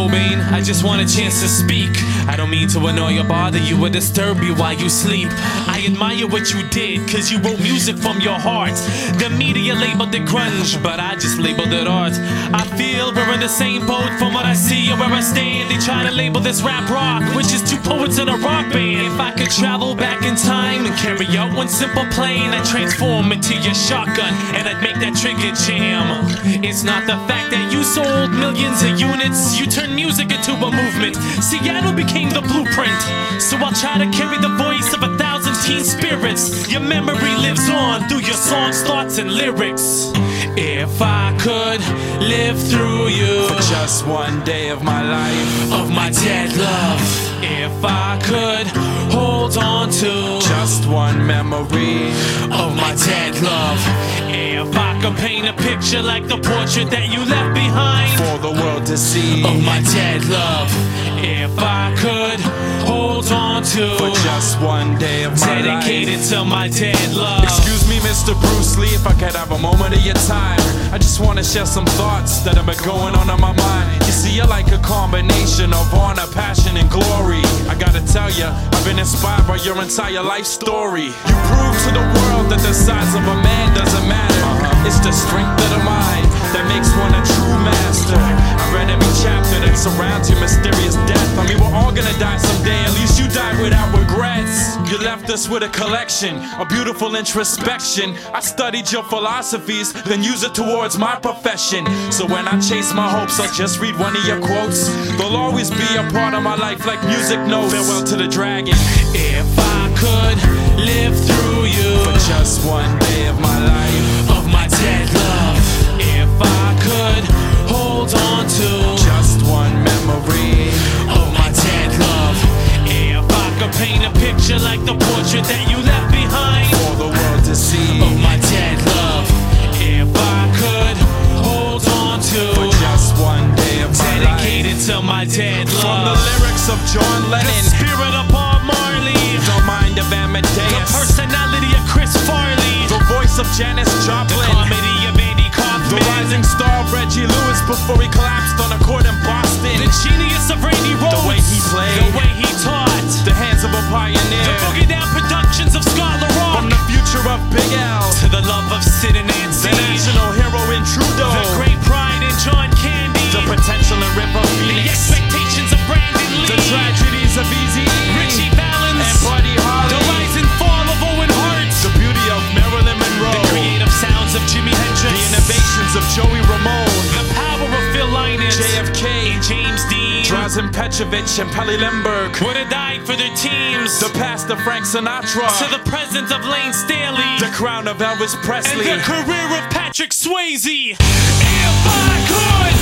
Cobain, I just want a chance to speak. I don't mean to annoy or bother you or disturb you while you sleep. I admire what you did, cause you wrote music from your heart. The media labeled it grunge, but I just labeled it art. I feel we're in the same boat from what I see or where I stand. They try to label this rap rock, which is two poets in a rock band. If I could travel back in time and carry out one simple plan, I'd transform into your shotgun and I'd make that trigger jam. It's not the fact that you sold millions of units, you turned music into a movement. Seattle became the blueprint, so I'll try to carry the voice of 1,000 teen spirits. Your memory lives on through your songs, thoughts, and lyrics. If I could live through you for just one day of my life, of my dead love. If I could hold on to just one memory of my dead love. If I could paint a picture like the portrait that you left behind for the world to see of my dead love. If I could hold on to for just one day of my life, dedicated to my dead love. Excuse me, Mr. Bruce Lee, if I could have a moment of your time. I just wanna share some thoughts that have been going on in my mind. You see, you're like a combination of honor, passion, and glory. I gotta tell ya, I've been inspired by your entire life story. You prove to the world that the size of a man doesn't matter. It's the strength of the mind that makes one a true master. I read every chapter that surrounds your mysterious death. I mean, we're all gonna die someday, at least you died without regrets. You left us with a collection, a beautiful introspection. I studied your philosophies, then use it towards my profession. So when I chase my hopes, I'll just read one of your quotes. They'll always be a part of my life like music notes. Farewell to the dragon. If I could live through you for just one day of my life, of my dead love. If I could hold on to just one memory of my dead love. If I could paint a picture like the portrait that you left behind for the world to see of my dead love. If I could hold on to for just one day of my dedicated life, to my dead love. from the lyrics of John Lennon, the spirit of Bob Marley, the mind of Amadeus, the personality of Chris Farley, the voice of Janis Joplin, the comedy of Andy Kaufman, the rising star of Reggie Lewis before he collapsed on a court in Boston, the genius of Randy Rhoads, the way he played, the way he taught, the hands of a pioneer, the Boogie Down Productions of Scott LaRock, from the future of Big L to the love of Sid and Nancy, the national hero in Trudeau, the great pride in John Candy, the potential in River the Phoenix, expectations of Brandon Lee, the tragedies of Eazy-E, Richie Valens, and Buddy Holly, the rise and fall of Owen Hart, the beauty of Marilyn Monroe, the creative sounds of Jimi Hendrix, the innovations of Joey Ramone, the power of Phil Lynott, JFK, and James Dean, Drazen Petrovic, and Pelly Lindbergh would have died for their teams. The past of Frank Sinatra, to the present of Lane Staley, the crown of Elvis Presley, and the career of Patrick Swayze. If I could